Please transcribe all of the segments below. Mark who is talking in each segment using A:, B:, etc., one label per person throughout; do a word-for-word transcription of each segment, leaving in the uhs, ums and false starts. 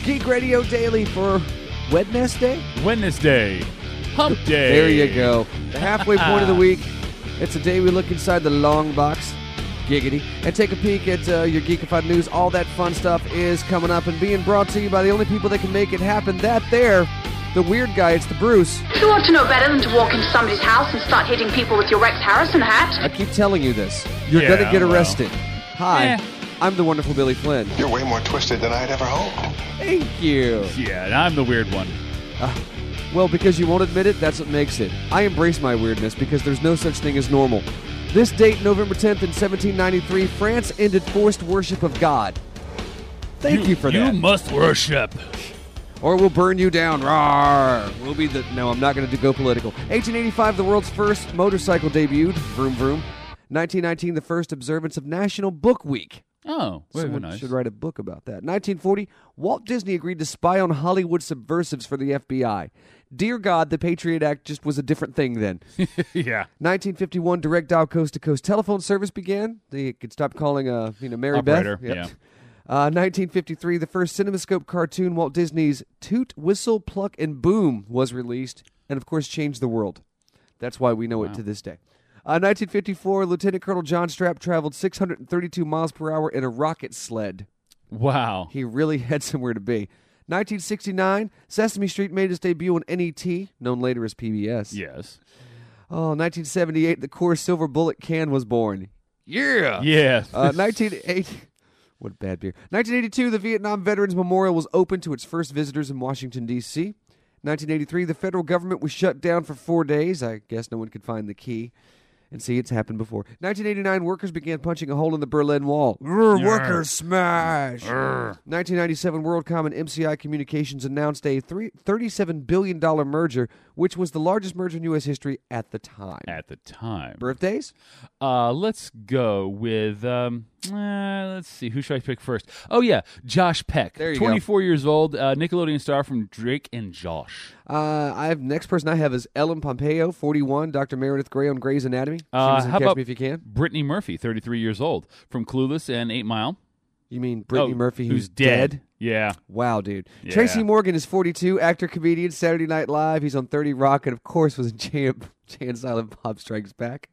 A: Geek Radio Daily for Wednesday?
B: Wednesday. Hump Day.
A: There you go. The halfway point of the week. It's a day we look inside the long box, giggity, and take a peek at uh, your Geekified news. All that fun stuff is coming up and being brought to you by the only people that can make it happen. That there, the weird guy, it's the Bruce.
C: You want to know better than to walk into somebody's house and start hitting people with your Rex Harrison hat?
A: I keep telling you this. You're
B: Yeah,
A: going to get
B: well.
A: arrested. Hi,
B: Eh.
A: I'm the wonderful Billy Flynn.
D: You're way more twisted than I'd ever hoped.
A: Thank you.
B: Yeah, and I'm the weird one.
A: Uh, well, because you won't admit it, that's what makes it. I embrace my weirdness because there's no such thing as normal. This date, November tenth in seventeen ninety-three, France ended forced worship of God. Thank you, for
B: You
A: that.
B: must worship.
A: Or we'll burn you down. Rawr. We'll be the... No, I'm not going to go political. eighteen eighty-five, the world's first motorcycle debuted. Vroom, vroom. nineteen nineteen, the first observance of National Book Week.
B: Oh, very
A: Someone
B: nice.
A: should write a book about that. nineteen forty, Walt Disney agreed to spy on Hollywood subversives for the F B I. Dear God, the Patriot Act just was a different thing then.
B: Yeah.
A: nineteen fifty-one, direct dial coast-to-coast telephone service began. They could stop calling, uh, you know, Mary
B: Operator,
A: Beth.
B: yeah.
A: Uh, nineteen fifty-three, the first CinemaScope cartoon, Walt Disney's Toot, Whistle, Pluck, and Boom, was released, and of course changed the world. That's why we know
B: Wow.
A: it to this day. Uh, nineteen fifty-four, Lieutenant Colonel John Strapp traveled six hundred thirty-two miles per hour in a rocket sled.
B: Wow.
A: He really had somewhere to be. nineteen sixty-nine, Sesame Street made its debut on N E T, known later as P B S.
B: Yes.
A: Oh, nineteen seventy-eight, the Coors Silver Bullet can was born. Yeah.
B: Yeah.
A: Uh, nineteen eighty, what bad beer. nineteen eighty-two, the Vietnam Veterans Memorial was open to its first visitors in Washington, D C nineteen eighty-three, the federal government was shut down for four days. I guess no one could find the key. And see, it's happened before. nineteen eighty-nine, workers began punching a hole in the Berlin Wall. Grr, workers smash.
B: Urgh.
A: nineteen ninety-seven, WorldCom and M C I Communications announced a three, thirty-seven billion dollars merger, which was the largest merger in U S history at the time.
B: At the time.
A: Birthdays?
B: Uh, let's go with, um, uh, let's see, who should I pick first? Oh, yeah, Josh Peck.
A: There you go.
B: twenty-four years old, uh, Nickelodeon star from Drake and Josh.
A: Uh, I have next person I have is Ellen Pompeo, forty-one, Doctor Meredith Grey on Grey's Anatomy. She
B: Uh,
A: was in
B: how
A: Catch
B: about
A: Me If You Can.
B: Brittany Murphy, thirty-three years old, from Clueless and eight mile.
A: You mean Brittany
B: Oh,
A: Murphy, who's,
B: who's dead? Yeah.
A: Wow, dude.
B: Yeah.
A: Tracy Morgan is forty-two, actor, comedian, Saturday Night Live. He's on thirty Rock, and of course was in Jay and, Jay and Silent Bob Strikes Back.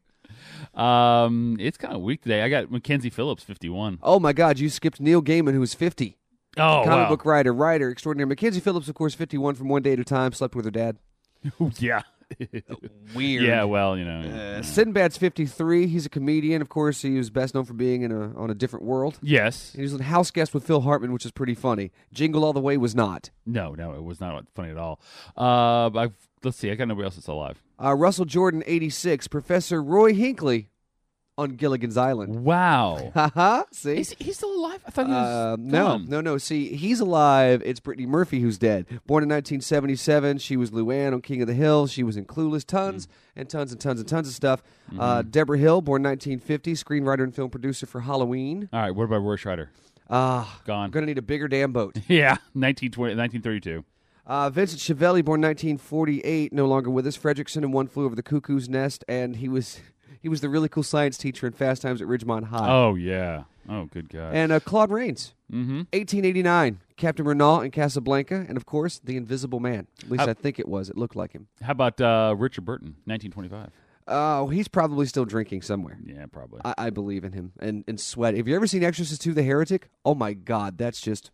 B: Um, it's kind of weak today. I got Mackenzie Phillips, fifty-one.
A: Oh my God, you skipped Neil Gaiman, who was fifty.
B: Oh,
A: Comic
B: wow.
A: book writer, writer extraordinary. Mackenzie Phillips, of course, fifty-one, from One Day at a Time, slept with her dad.
B: Yeah.
A: Weird.
B: Yeah, well, you know.
A: Uh, Sinbad's fifty-three. He's a comedian. Of course, he was best known for being in a, on A Different World.
B: Yes.
A: He was a house guest with Phil Hartman, which is pretty funny. Jingle All the Way was not.
B: No, no, it was not funny at all. Uh, I've, let's see. I got nobody else that's alive.
A: Uh, Russell Jordan, eighty-six. Professor Roy Hinckley on Gilligan's Island.
B: Wow.
A: Haha, see?
B: Is he still alive? I thought he was
A: Uh, no,
B: gone.
A: no, no. See, he's alive. It's Brittany Murphy who's dead. Born in nineteen seventy-seven, she was Luann on King of the Hill. She was in Clueless, tons
B: Mm.
A: and tons and tons and tons of stuff.
B: Mm-hmm.
A: Uh, Deborah Hill, born nineteen fifty, screenwriter and film producer for Halloween.
B: All right, what about Roy Scheider?
A: Ah, I'm
B: Gone.
A: gonna need a bigger damn boat.
B: Yeah, nineteen twenty, nineteen thirty-two.
A: Uh, Vincent Chiavelli, born nineteen forty-eight, no longer with us. Fredrickson and One Flew Over the Cuckoo's Nest, and he was he was the really cool science teacher in Fast Times at Ridgemont High.
B: Oh, yeah. Oh, good God.
A: And uh, Claude Rains,
B: mm-hmm.
A: eighteen eighty-nine, Captain Renault in Casablanca, and of course, The Invisible Man. At least
B: How-
A: I think it was. It looked like him.
B: How about uh, Richard Burton, nineteen twenty-five?
A: Oh, he's probably still drinking somewhere.
B: Yeah, probably.
A: I, I believe in him. And, and sweat. Have you ever seen Exorcist two, The Heretic? Oh, my God. That's just...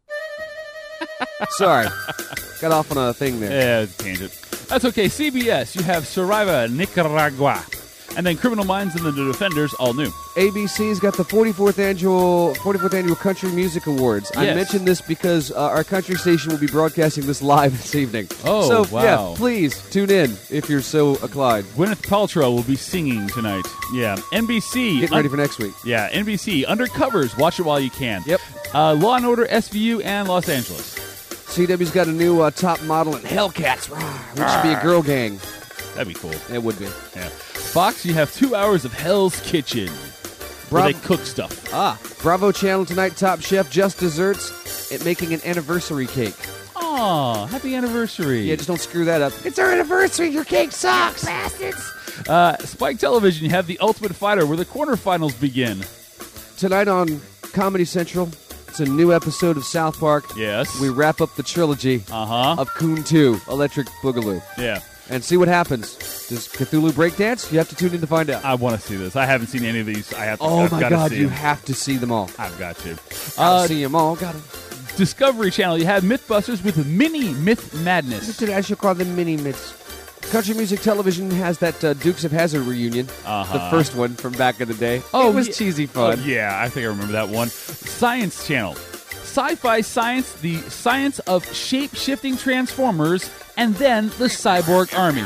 A: Sorry. Got off on a thing there.
B: Yeah, it's a tangent. That's okay. C B S, you have Survivor Nicaragua. And then Criminal Minds and the Defenders, all new.
A: A B C's got the forty-fourth annual forty-fourth annual Country Music Awards. I
B: Yes.
A: mentioned this because uh, our country station will be broadcasting this live this evening.
B: Oh,
A: so,
B: wow.
A: yeah, please tune in if you're so inclined.
B: Gwyneth Paltrow will be singing tonight. Yeah. N B C.
A: Getting ready for next week.
B: Yeah, N B C. Undercovers. Watch it while you can.
A: Yep.
B: Uh, Law and Order, S V U, and Los Angeles.
A: C W's got a new uh, top model in Hellcats, which should be a girl gang.
B: That'd be cool.
A: It would be.
B: Yeah. Fox, you have two hours of Hell's Kitchen. Where
A: Brav-
B: they cook stuff.
A: Ah, Bravo Channel tonight, Top Chef, Just Desserts, it making an anniversary cake.
B: Aw, happy anniversary.
A: Yeah, just don't screw that up. It's our anniversary. Your cake sucks, bastards.
B: Uh, Spike Television, you have The Ultimate Fighter, where the quarterfinals begin.
A: Tonight on Comedy Central, It's a new episode of South Park.
B: Yes.
A: We wrap up the trilogy
B: Uh-huh.
A: of Coon two, Electric Boogaloo.
B: Yeah.
A: And see what happens. Does Cthulhu breakdance? You have to tune in to find out.
B: I want to see this. I haven't seen any of these. I have to.
A: Oh
B: I've
A: my
B: gotta
A: God,
B: see
A: you
B: them.
A: have to see them all.
B: I've got to.
A: Gotta
B: Uh,
A: see them all. Got to.
B: Discovery Channel, you have Mythbusters with Mini Myth Madness.
A: I should call them mini myths. Country Music Television has that uh, Dukes of Hazzard reunion,
B: Uh-huh.
A: the first one from back in the day.
B: Oh,
A: it was
B: yeah.
A: cheesy fun.
B: Oh, yeah, I think I remember that one. Science Channel. Sci-fi science, the science of shape-shifting transformers, and then the Cyborg Army.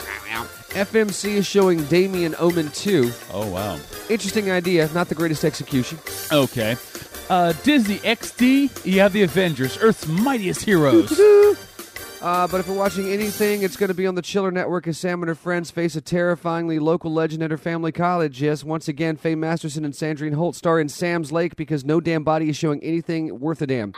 A: F M C is showing Damien Omen two.
B: Oh, wow.
A: Interesting idea, not the greatest execution.
B: Okay. Uh, Disney X D, you have the Avengers, Earth's mightiest heroes.
A: Uh, but if we're watching anything, it's going to be on the Chiller Network as Sam and her friends face a terrifyingly local legend at her family college. Yes, once again, Faye Masterson and Sandrine Holt star in Sam's Lake because no damn body is showing anything worth a damn.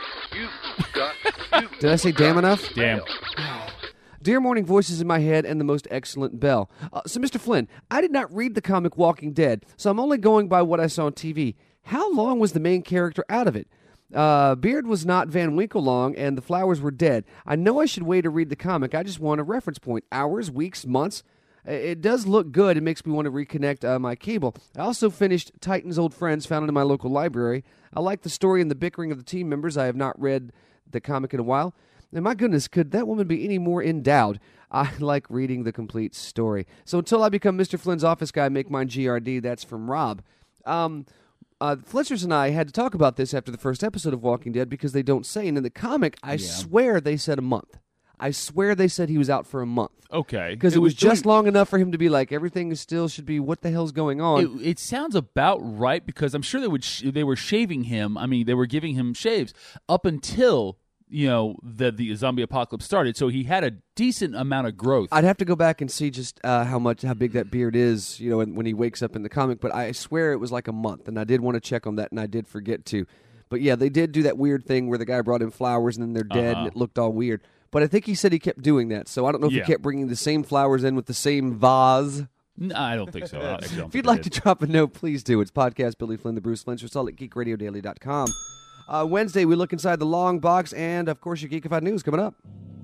A: Did I say damn enough?
B: Damn.
A: Dear morning voices in my head and the most excellent bell. Uh, so, Mister Flynn, I did not read the comic Walking Dead, so I'm only going by what I saw on T V. How long was the main character out of it? Uh, Beard was not Van Winkle long, and the flowers were dead. I know I should wait to read the comic. I just want a reference point. Hours, weeks, months. It does look good. It makes me want to reconnect uh, my cable. I also finished Titan's Old Friends, found in my local library. I like the story and the bickering of the team members. I have not read the comic in a while. And my goodness, could that woman be any more endowed? I like reading the complete story. So until I become Mister Flynn's office guy, make mine G R D. That's from Rob. Um... Uh, Fletchers and I had to talk about this after the first episode of Walking Dead because they don't say. And in the comic, I
B: Yeah.
A: swear they said a month. I swear they said he was out for a month.
B: Okay.
A: Because it, was, just
B: doing-
A: long enough for him to be like, everything is still should be, what the hell's going on?
B: It, it sounds about right because I'm sure they would sh- they were shaving him. I mean, they were giving him shaves up until you know the the zombie apocalypse started. So he had a decent amount of growth.
A: I'd have to go back and see just uh, how much, how big that beard is, you know, when, when he wakes up in the comic. But I swear it was like a month, and I did want to check on that, and I did forget to. But yeah, they did do that weird thing where the guy brought in flowers, and then they're dead,
B: Uh-huh.
A: and it looked all weird. But I think he said he kept doing that, so I don't know if
B: Yeah.
A: he kept bringing the same flowers in with the same vase.
B: No, I don't think so. I actually don't
A: If you'd
B: think
A: like
B: they
A: to drop a note, please do. It's podcast Billy Flynn, the Bruce Flynn, it's all at geek radio daily dot com. Uh, Wednesday, we look inside the long box, and of course, your Geekified News coming up.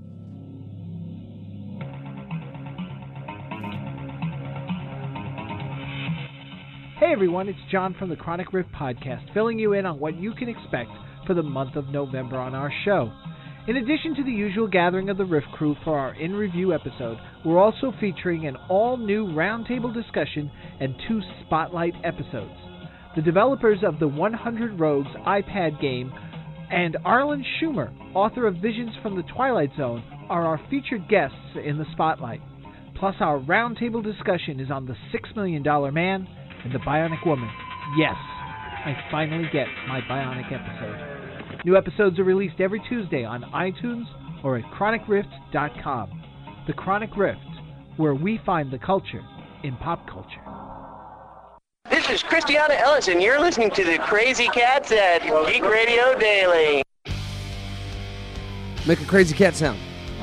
E: Hey everyone, it's John from the Chronic Rift Podcast, filling you in on what you can expect for the month of November on our show. In addition to the usual gathering of the Rift crew for our in-review episode, we're also featuring an all-new roundtable discussion and two spotlight episodes. The developers of the one hundred Rogues iPad game and Arlen Schumer, author of Visions from the Twilight Zone, are our featured guests in the spotlight. Plus, our roundtable discussion is on the Six Million Dollar Man and the Bionic Woman. Yes, I finally get my Bionic episode. New episodes are released every Tuesday on iTunes or at chronic rift dot com. The Chronic Rift, where we find the culture in pop culture.
F: This is Christiana Ellis, and you're listening to the Crazy Cats at Geek Radio Daily.
A: Make a crazy cat sound.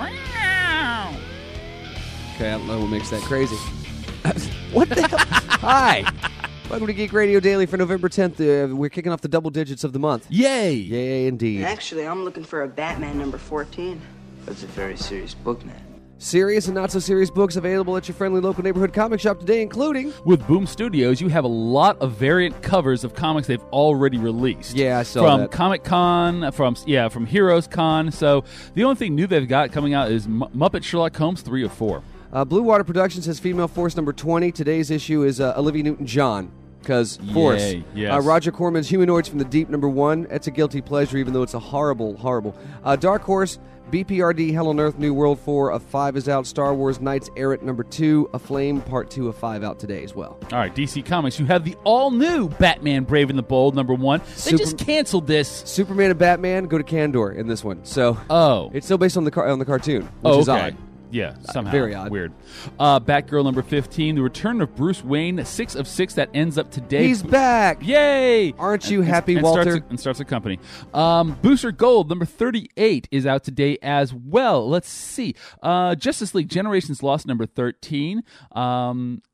A: Okay, I don't know what makes that crazy. What the hell? Hi. Welcome to Geek Radio Daily for November tenth. Uh, we're kicking off the double digits of the month.
B: Yay!
A: Yay, indeed.
G: Actually, I'm looking for a Batman number fourteen. That's a very serious book, man.
A: Serious and not so serious books available at your friendly local neighborhood comic shop today, including...
B: With Boom Studios, you have a lot of variant covers of comics they've already released.
A: Yeah, I saw
B: from
A: that.
B: Comic Con, from yeah, from Heroes Con. So the only thing new they've got coming out is M- Muppet Sherlock Holmes three of four.
A: Uh, Blue Water Productions has Female Force number twenty. Today's issue is uh, Olivia Newton-John. Because Force.
B: Yay, yes.
A: Uh, Roger Corman's Humanoids from the Deep number one. It's a guilty pleasure, even though it's a horrible, horrible. Uh, Dark Horse, B P R D, Hell on Earth, New World four of five is out. Star Wars Knights Errant number two. Aflame Part two of five out today as well.
B: All right, D C Comics, you have the all-new Batman Brave and the Bold number one. They
A: Super-
B: just canceled this.
A: Superman and Batman go to Kandor in this one. So
B: Oh.
A: it's still based on the car- on the cartoon, which
B: oh,
A: is
B: okay.
A: odd.
B: Yeah, somehow.
A: very odd.
B: Weird. Uh, Batgirl number fifteen, the return of Bruce Wayne, six of six, that ends up today.
A: He's back!
B: Yay!
A: Aren't you
B: And-
A: happy,
B: and
A: Walter?
B: Starts a, and starts a company. Um, Booster Gold, number thirty-eight, is out today as well. Let's see. Uh, Justice League Generations Lost, number thirteen. Um,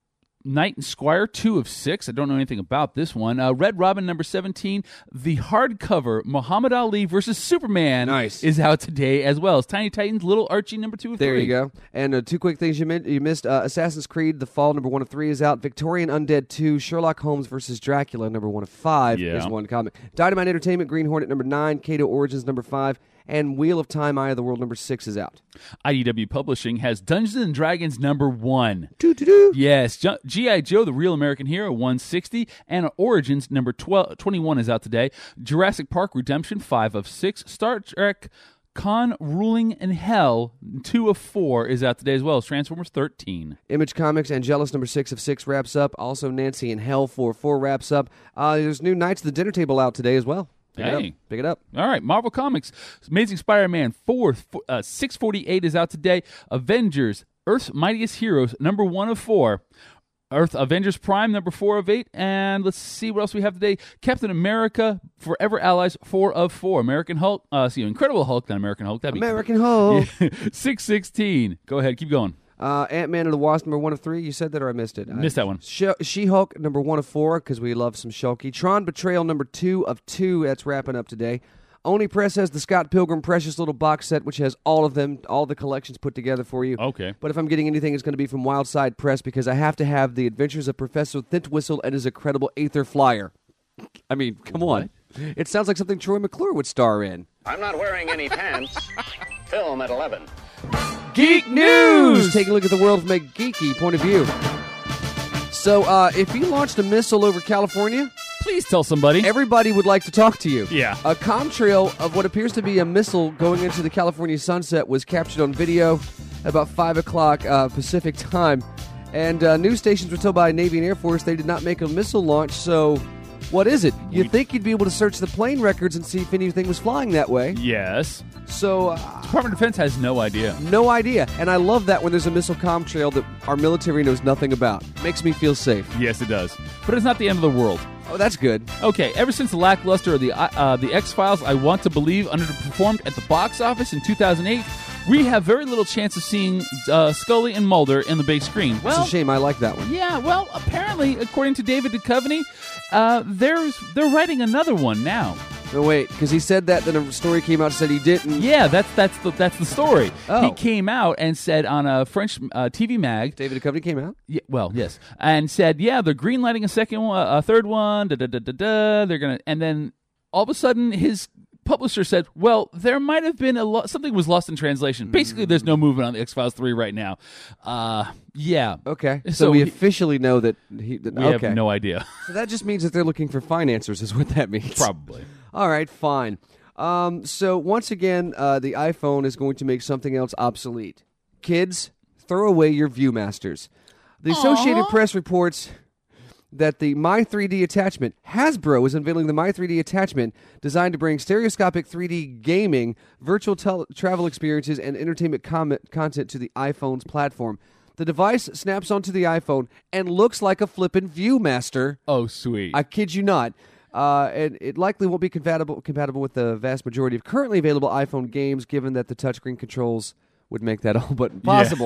B: Knight and Squire, two of six. I don't know anything about this one. Uh, Red Robin, number seventeen. The hardcover Muhammad Ali versus Superman
A: Nice.
B: is out today, as well as Tiny Titans, Little Archie, number two of
A: There
B: three.
A: you go. And uh, two quick things you, min- you missed. Uh, Assassin's Creed, The Fall, number one of three is out. Victorian Undead two. Sherlock Holmes versus Dracula, number one of five
B: Yeah.
A: is one comic. Dynamite Entertainment, Green Hornet, number nine. Kato Origins, number five. And Wheel of Time, Eye of the World, number six is out.
B: I D W Publishing has Dungeons and Dragons number one.
A: Doo-doo-doo.
B: Yes, Ju- G I. Joe, the Real American Hero, one sixty, and Origins number twelve, twenty-one is out today. Jurassic Park Redemption, five of six. Star Trek Con Ruling in Hell, two of four is out today, as well as Transformers thirteen.
A: Image Comics, Angelus, number six of six wraps up. Also, Nancy in Hell, four of four wraps up. Uh, there's new Knights of the Dinner Table out today as well. Pick it
B: Hey.
A: up. Pick it up.
B: All right, Marvel Comics, Amazing Spider-Man four, uh, six forty-eight is out today. Avengers, Earth's Mightiest Heroes, number one of four. Earth Avengers Prime, number four of eight. And let's see what else we have today. Captain America, Forever Allies, four of four. American Hulk, uh, see, Incredible Hulk, not American Hulk. That'd be
A: American Hulk.
B: six sixteen. Go ahead, keep going.
A: Uh, Ant-Man and the Wasp, number one of three. You said that or I missed it?
B: Missed that one.
A: Sh- She-Hulk, number one of four, because we love some Shulky. Tron Betrayal, number two of two. That's wrapping up today. Oni Press has the Scott Pilgrim Precious Little box set, which has all of them, all the collections put together for you.
B: Okay.
A: But if I'm getting anything, it's going to be from Wildside Press, because I have to have The Adventures of Professor Thintwhistle and his incredible Aether Flyer. I mean, come on. It sounds like something Troy McClure would star in.
H: I'm not wearing any pants. Film at eleven.
A: Geek News! Take a look at the world from a geeky point of view. So, uh, if you launched a missile over California,
B: Please tell somebody.
A: everybody would like to talk to you.
B: Yeah.
A: A contrail of what appears to be a missile going into the California sunset was captured on video about five o'clock uh, Pacific time. And uh, news stations were told by Navy and Air Force they did not make a missile launch, so what is it? You'd think you'd be able to search the plane records and see if anything was flying that way.
B: Yes.
A: So, uh,
B: Department of Defense has no idea.
A: no idea. And I love that when there's a missile contrail that our military knows nothing about. Makes me feel safe.
B: Yes, it does. But it's not the end of the world.
A: Oh, that's good.
B: Okay, ever since the lackluster of the uh, the X-Files, I Want to Believe underperformed at the box office in two thousand eight, we have very little chance of seeing uh, Scully and Mulder in the big screen. Well,
A: It's a shame. I like that one.
B: yeah, well, apparently, according to David Duchovny, uh, there's they're writing another one now.
A: No, wait, because he said that, then a story came out and said he didn't.
B: Yeah, that's that's the that's the story.
A: Oh.
B: He came out and said on a French uh, T V mag.
A: David Duchovny came out?
B: Yeah, well, yes, and said, yeah, they're greenlighting a second one, a third one. Da da da da da. They're gonna, and then all of a sudden, his publisher said, well, there might have been a lo- something was lost in translation. Basically, there's no movement on the X-Files three right now. Uh, yeah.
A: Okay. So,
B: So
A: we
B: he-
A: officially know that he. That,
B: We
A: okay.
B: have no idea.
A: So that just means that they're looking for financiers, is what that means.
B: Probably.
A: All right, fine. Um, so once again, uh, the iPhone is going to make something else obsolete. Kids, throw away your ViewMasters. The Associated Press reports that the My three D attachment, Hasbro is unveiling the My three D attachment designed to bring stereoscopic three D gaming, virtual tel- travel experiences, and entertainment com- content to the iPhone's platform. The device snaps onto the iPhone and looks like a flippin' ViewMaster.
B: Oh, sweet.
A: I kid you not. Uh, and it likely won't be compatible compatible with the vast majority of currently available iPhone games, given that the touchscreen controls would make that all but impossible.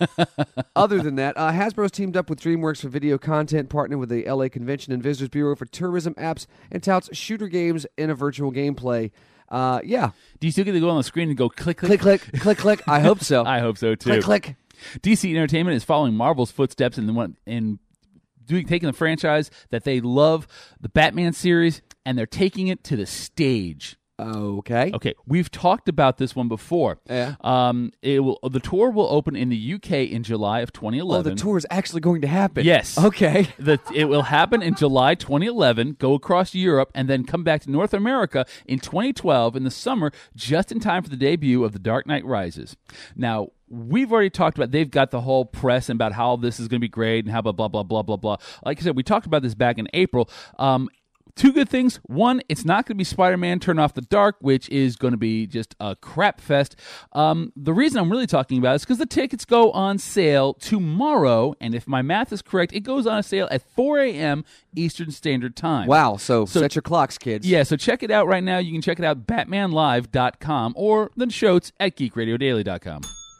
A: Other than that, uh, Hasbro's teamed up with DreamWorks for video content, partnered with the L A Convention and Visitors Bureau for tourism apps, and touts shooter games in a virtual gameplay. Uh, yeah.
B: Do you still get to go on the screen and go click, click,
A: Click, click, click, click. I hope so.
B: I hope so too.
A: Click, click.
B: D C Entertainment is following Marvel's footsteps in the one in doing taking the franchise that they love, the Batman series, and they're taking it to the stage.
A: Okay.
B: Okay, we've talked about this one before.
A: Yeah.
B: Um, it will the tour will open in the U K in July of twenty
A: Oh,
B: eleven.
A: the tour is actually going to happen.
B: Yes.
A: Okay.
B: The, it will happen in July twenty eleven, go across Europe, and then come back to North America in twenty twelve in the summer, just in time for the debut of The Dark Knight Rises. Now, we've already talked about, they've got the whole press and about how this is going to be great and how blah, blah, blah, blah, blah, blah. Like I said, we talked about this back in April. Um, Two good things. One, it's not going to be Spider-Man Turn Off the Dark, which is going to be just a crap fest. Um, the reason I'm really talking about it is because the tickets go on sale tomorrow, and if my math is correct, it goes on sale at four a.m. Eastern Standard Time.
A: Wow. So,
B: So-
A: set your clocks, kids.
B: Yeah, so check it out right now. You can check it out at batman live dot com or the shows at geek radio daily dot com.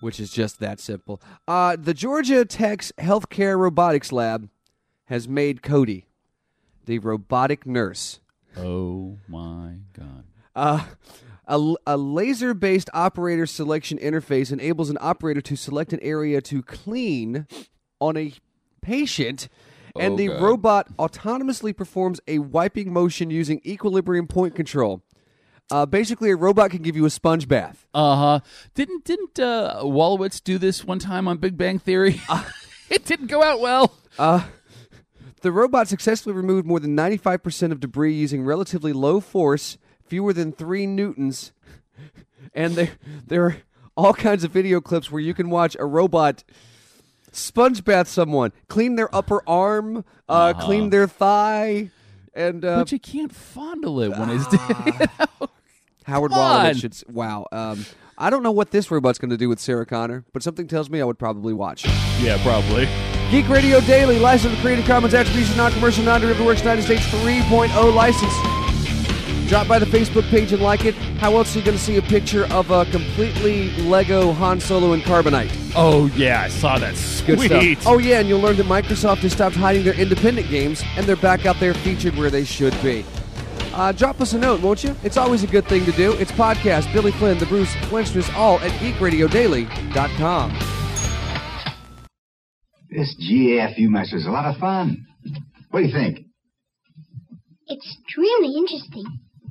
A: which is just that simple. Uh, the Georgia Tech's Healthcare Robotics Lab has made Cody, the robotic nurse.
B: Oh, my God.
A: Uh, a, a laser-based operator selection interface enables an operator to select an area to clean on a patient, and
B: Oh,
A: the
B: God.
A: robot autonomously performs a wiping motion using equilibrium point control. Uh, basically, a robot can give you a sponge bath.
B: Uh-huh. Didn't didn't uh, Wolowitz do this one time on Big Bang Theory? It didn't go out well.
A: Uh, the robot successfully removed more than ninety-five percent of debris using relatively low force, fewer than three newtons. And there, there are all kinds of video clips where you can watch a robot sponge bath someone, clean their upper arm, uh,
B: Uh-huh.
A: clean their thigh, and uh,
B: But you can't fondle it when it's dead.
A: Howard
B: Come on.
A: Wolowitz should. s- Wow. Um, I don't know what this robot's going to do with Sarah Connor, but something tells me I would probably watch.
B: Yeah, probably.
A: Geek Radio Daily, licensed with Creative Commons Attribution, Non-Commercial, Non-Derivative Works, United States three point oh license. Drop by the Facebook page and like it. How else are you going to see a picture of a completely Lego Han Solo and Carbonite?
B: Oh, yeah, I saw that.
A: Good
B: Sweet.
A: stuff. Oh, yeah, and you'll learn that Microsoft has stopped hiding their independent games, and they're back out there featured where they should be. Uh, drop us a note, won't you? It's always a good thing to do. It's podcast, Billy Flynn, the Bruce Flintsters, all at geek radio daily dot com.
I: This G A F U mess is a lot of fun. What do you think?
J: Extremely interesting.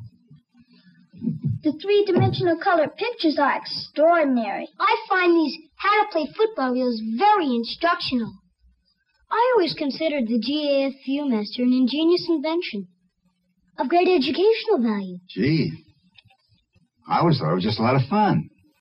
J: The three-dimensional color pictures are extraordinary. I find these how to play football reels very instructional. I always considered the G A F U master an ingenious invention of great educational value.
I: Gee, I always thought it was just a lot of fun.